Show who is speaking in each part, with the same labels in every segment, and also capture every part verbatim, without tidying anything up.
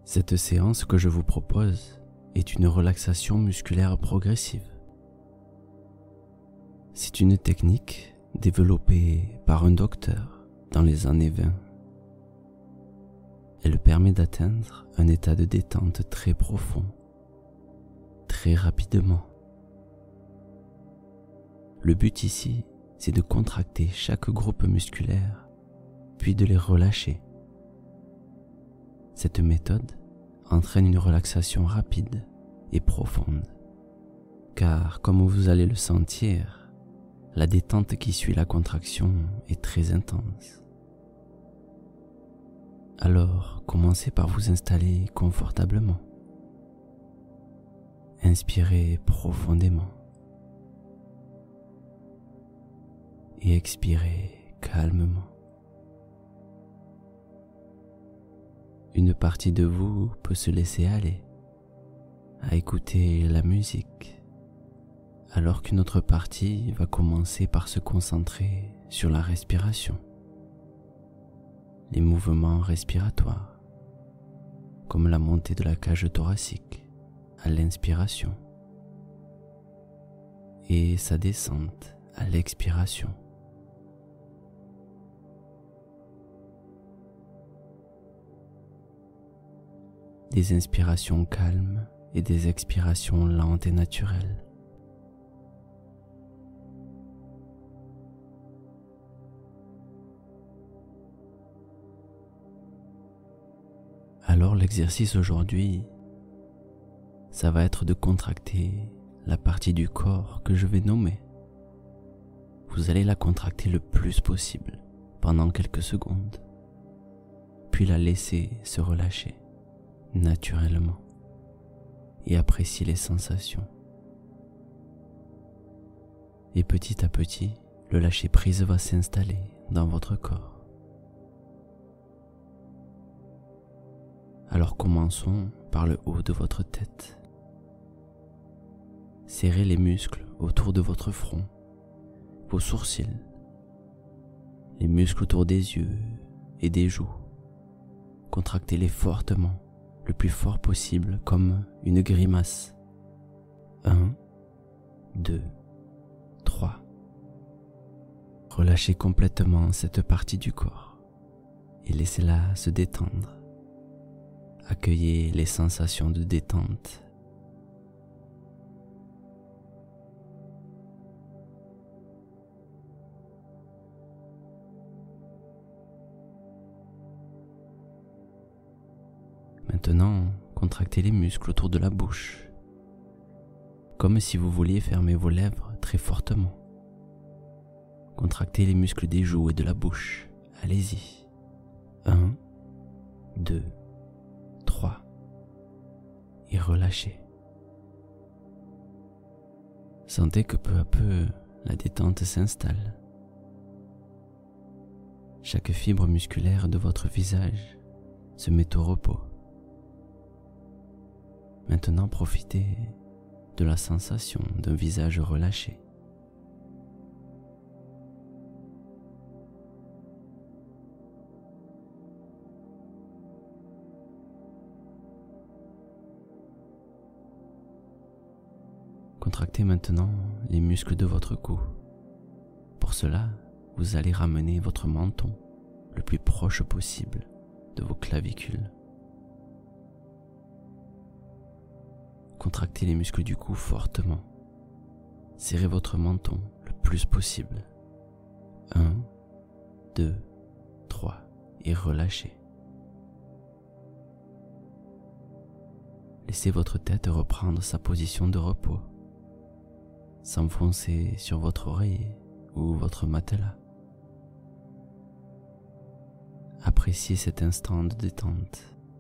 Speaker 1: Cette séance que je vous propose est une relaxation musculaire progressive. C'est une technique développée par un docteur dans les années vingt. Elle permet d'atteindre un état de détente très profond, très rapidement. Le but ici, c'est de contracter chaque groupe musculaire, puis de les relâcher. Cette méthode entraîne une relaxation rapide et profonde, car comme vous allez le sentir, la détente qui suit la contraction est très intense. Alors, commencez par vous installer confortablement. Inspirez profondément et expirez calmement. Une partie de vous peut se laisser aller à écouter la musique, alors qu'une autre partie va commencer par se concentrer sur la respiration, les mouvements respiratoires, comme la montée de la cage thoracique à l'inspiration et sa descente à l'expiration. Des inspirations calmes et des expirations lentes et naturelles. Alors l'exercice aujourd'hui, ça va être de contracter la partie du corps que je vais nommer. Vous allez la contracter le plus possible pendant quelques secondes, puis la laisser se relâcher naturellement et apprécier les sensations. Et petit à petit, le lâcher-prise va s'installer dans votre corps. Alors commençons par le haut de votre tête. Serrez les muscles autour de votre front, vos sourcils, les muscles autour des yeux et des joues. Contractez-les fortement, le plus fort possible, comme une grimace. Un, deux, trois. Relâchez complètement cette partie du corps et laissez-la se détendre. Accueillez les sensations de détente. Maintenant, contractez les muscles autour de la bouche, comme si vous vouliez fermer vos lèvres très fortement. Contractez les muscles des joues et de la bouche. Allez-y. Un, deux, trois. Et relâchez. Sentez que peu à peu, la détente s'installe. Chaque fibre musculaire de votre visage se met au repos. Maintenant, profitez de la sensation d'un visage relâché. Contractez maintenant les muscles de votre cou. Pour cela, vous allez ramener votre menton le plus proche possible de vos clavicules. Contractez les muscles du cou fortement. Serrez votre menton le plus possible. Un, deux, trois et relâchez. Laissez votre tête reprendre sa position de repos. S'enfoncer sur votre oreiller ou votre matelas. Appréciez cet instant de détente.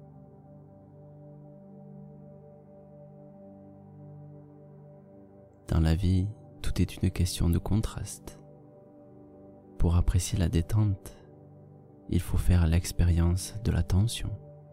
Speaker 1: Dans la vie, tout est une question de contraste. Pour apprécier la détente, il faut faire l'expérience de la tension.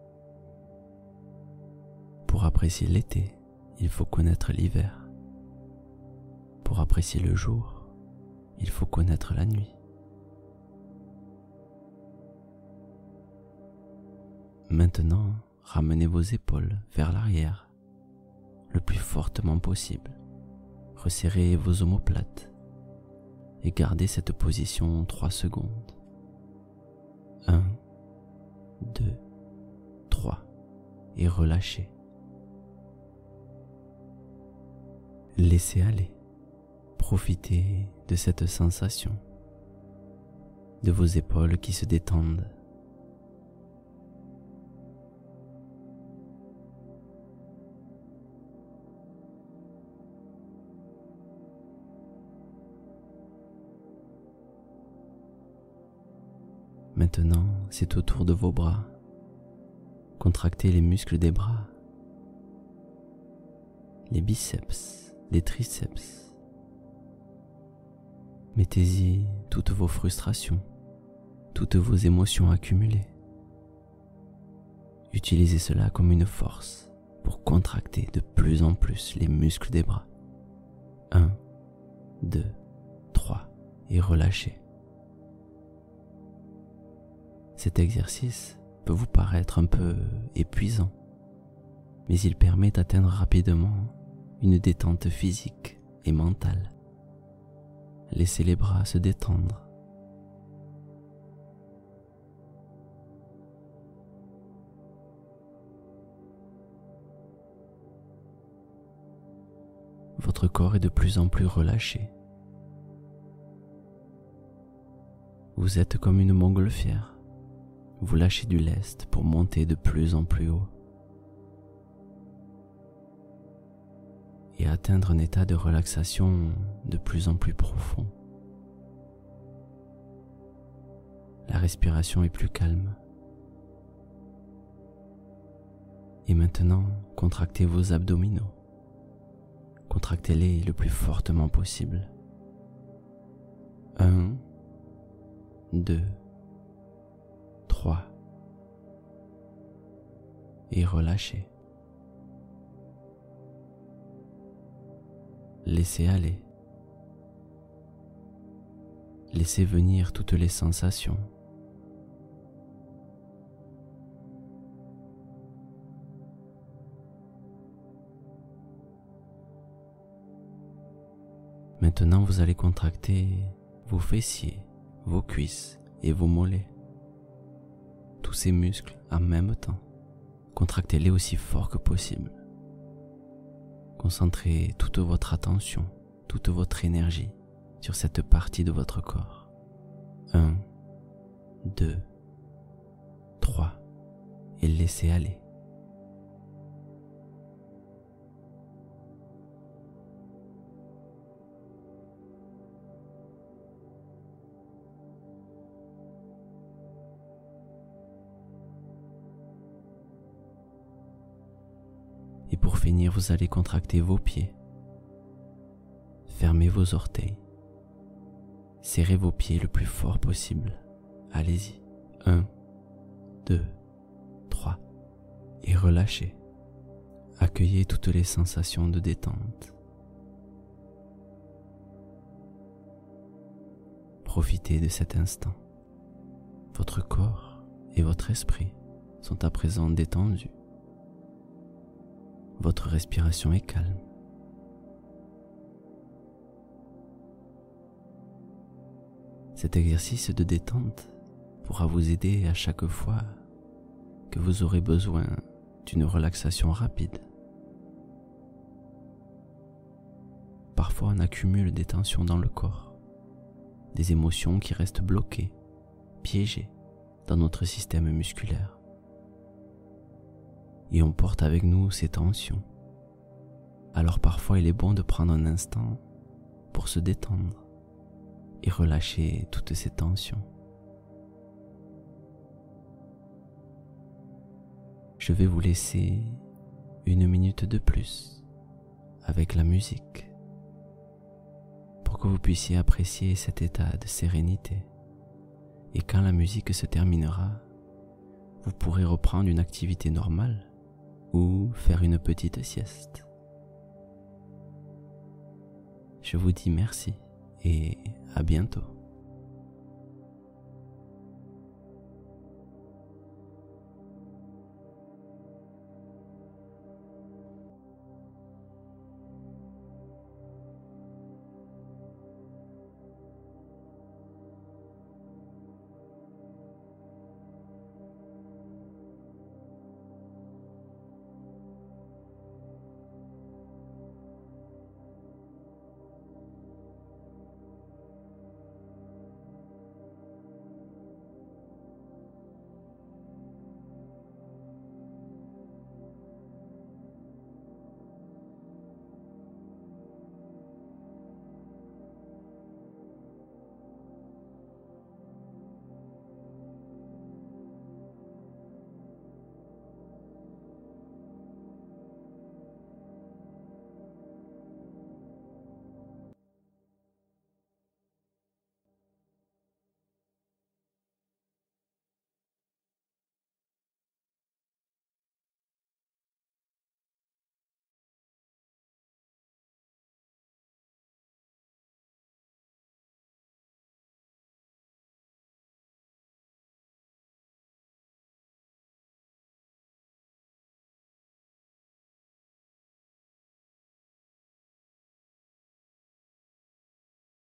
Speaker 1: Pour apprécier l'été, il faut connaître l'hiver. Pour apprécier le jour, il faut connaître la nuit. Maintenant, ramenez vos épaules vers l'arrière le plus fortement possible. Resserrez vos omoplates et gardez cette position trois secondes. un, deux, trois et relâchez. Laissez aller. Profitez de cette sensation, de vos épaules qui se détendent. Maintenant, c'est au tour de vos bras. Contractez les muscles des bras, les biceps, les triceps. Mettez-y toutes vos frustrations, toutes vos émotions accumulées. Utilisez cela comme une force pour contracter de plus en plus les muscles des bras. un, deux, trois et relâchez. Cet exercice peut vous paraître un peu épuisant, mais il permet d'atteindre rapidement une détente physique et mentale. Laissez les bras se détendre. Votre corps est de plus en plus relâché. Vous êtes comme une montgolfière. Vous lâchez du lest pour monter de plus en plus haut et atteindre un état de relaxation de plus en plus profond. La respiration est plus calme. Et maintenant, contractez vos abdominaux. Contractez-les le plus fortement possible. un, deux, trois. Et relâchez. Laissez aller. Laissez venir toutes les sensations. Maintenant, vous allez contracter vos fessiers, vos cuisses et vos mollets. Tous ces muscles en même temps. Contractez-les aussi fort que possible. Concentrez toute votre attention, toute votre énergie sur cette partie de votre corps. un, deux, trois et laissez aller. Et pour finir, vous allez contracter vos pieds. Fermez vos orteils. Serrez vos pieds le plus fort possible. Allez-y. un, deux, trois. Et relâchez. Accueillez toutes les sensations de détente. Profitez de cet instant. Votre corps et votre esprit sont à présent détendus. Votre respiration est calme. Cet exercice de détente pourra vous aider à chaque fois que vous aurez besoin d'une relaxation rapide. Parfois, on accumule des tensions dans le corps, des émotions qui restent bloquées, piégées dans notre système musculaire. Et on porte avec nous ces tensions. Alors parfois il est bon de prendre un instant pour se détendre et relâcher toutes ces tensions. Je vais vous laisser une minute de plus avec la musique pour que vous puissiez apprécier cet état de sérénité. Et quand la musique se terminera, vous pourrez reprendre une activité normale ou faire une petite sieste. Je vous dis merci et à bientôt.